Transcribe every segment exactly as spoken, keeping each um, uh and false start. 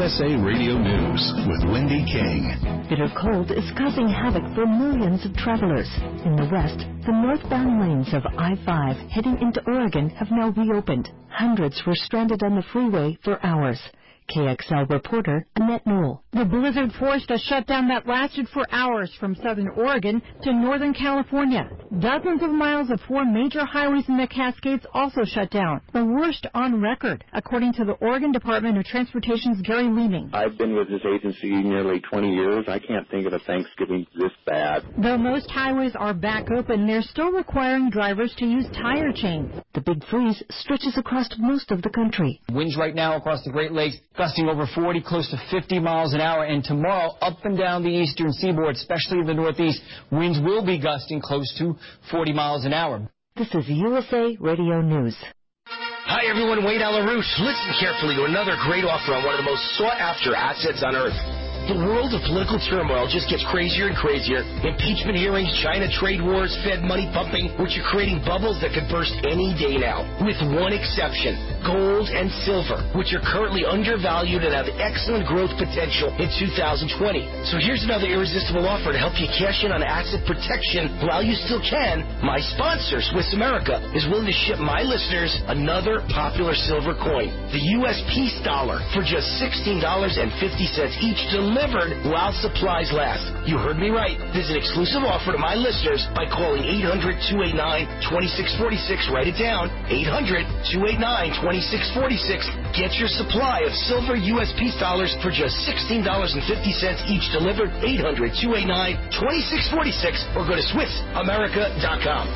S A Radio News with Wendy King. Bitter cold is causing havoc for millions of travelers. In the west, the northbound lanes of I five heading into Oregon have now reopened. Hundreds were stranded on the freeway for hours. K X L reporter Annette Newell. The blizzard forced a shutdown that lasted for hours from southern Oregon to northern California. Dozens of miles of four major highways in the Cascades also shut down, the worst on record, according to the Oregon Department of Transportation's Gary Leeming. I've been with this agency nearly twenty years. I can't think of a Thanksgiving this bad. Though most highways are back open, they're still requiring drivers to use tire chains. The big freeze stretches across most of the country. Winds right now across the Great Lakes gusting over forty, close to fifty miles an hour, and tomorrow up and down the eastern seaboard, especially in the northeast, winds will be gusting close to forty miles an hour. This is U S A Radio News. Hi everyone, Wayne Alarouche. Listen carefully to another great offer on one of the most sought-after assets on earth. The world of political turmoil just gets crazier and crazier. Impeachment hearings, China trade wars, Fed money pumping, which are creating bubbles that could burst any day now. With one exception, gold and silver, which are currently undervalued and have excellent growth potential in two thousand twenty. So here's another irresistible offer to help you cash in on asset protection while you still can. My sponsor, Swiss America, is willing to ship my listeners another popular silver coin, the U S Peace Dollar, for just sixteen dollars and fifty cents each, delivered while supplies last. You heard me right. There's an exclusive offer to my listeners by calling eight hundred, two eight nine, two six four six. Write it down, eight hundred, two eight nine, two six four six. Get your supply of silver U S Peace dollars for just sixteen dollars and fifty cents each, delivered eight hundred, two eight nine, two six four six, or go to Swiss America dot com.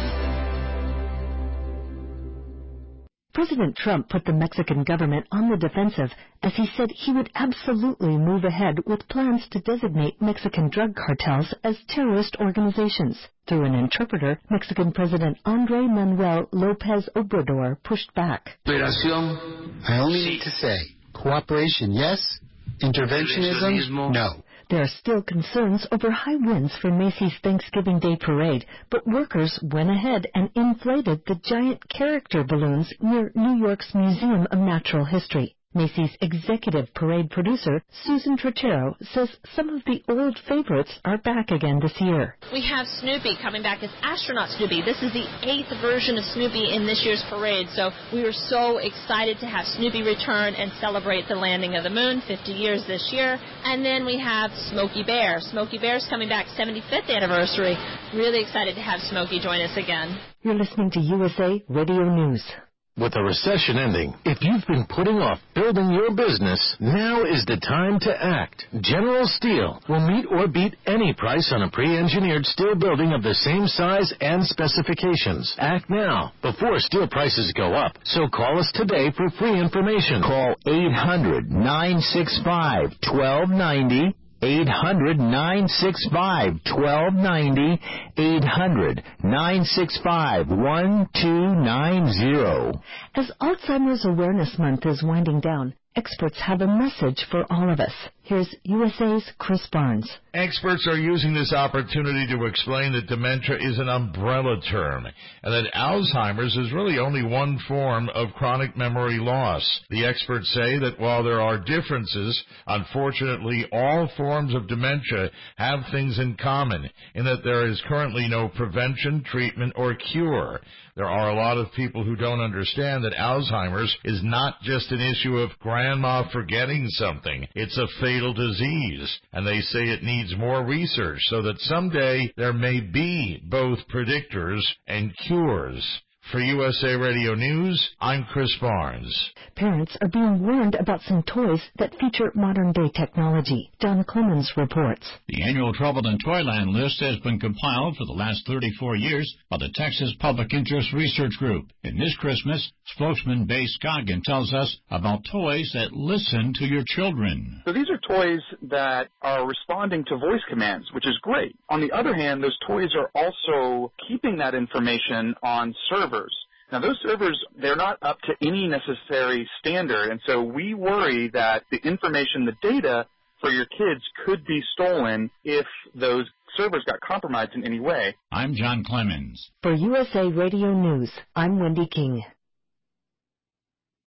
President Trump put the Mexican government on the defensive as he said he would absolutely move ahead with plans to designate Mexican drug cartels as terrorist organizations. Through an interpreter, Mexican President Andrés Manuel López Obrador pushed back. I only need to say, cooperation, yes. Interventionism, no. There are still concerns over high winds for Macy's Thanksgiving Day Parade, but workers went ahead and inflated the giant character balloons near New York's Museum of Natural History. Macy's executive parade producer, Susan Trocero, says some of the old favorites are back again this year. We have Snoopy coming back as astronaut Snoopy. This is the eighth version of Snoopy in this year's parade, so we were so excited to have Snoopy return and celebrate the landing of the moon, fifty years this year. And then we have Smokey Bear. Smokey Bear's coming back, seventy-fifth anniversary. Really excited to have Smokey join us again. You're listening to U S A Radio News. With the recession ending, if you've been putting off building your business, now is the time to act. General Steel will meet or beat any price on a pre-engineered steel building of the same size and specifications. Act now, before steel prices go up. So call us today for free information. Call eight hundred, nine six five, one two nine zero. eight hundred, nine six five, one two nine zero. eight hundred, nine six five, one two nine zero. As Alzheimer's Awareness Month is winding down, experts have a message for all of us. Here's U S A's Chris Barnes. Experts are using this opportunity to explain that dementia is an umbrella term and that Alzheimer's is really only one form of chronic memory loss. The experts say that while there are differences, unfortunately all forms of dementia have things in common in that there is currently no prevention, treatment, or cure. There are a lot of people who don't understand that Alzheimer's is not just an issue of grandma forgetting something. It's a fatal disease, and they say it needs more research so that someday there may be both predictors and cures. For U S A Radio News, I'm Chris Barnes. Parents are being warned about some toys that feature modern-day technology. Don Clemens reports. The annual Trouble in Toyland list has been compiled for the last thirty-four years by the Texas Public Interest Research Group. In this Christmas, spokesman Bay Scoggin tells us about toys that listen to your children. So these are toys that are responding to voice commands, which is great. On the other hand, those toys are also keeping that information on servers. Now, those servers, they're not up to any necessary standard, and so we worry that the information, the data for your kids could be stolen if those servers got compromised in any way. I'm John Clemens. For U S A Radio News, I'm Wendy King.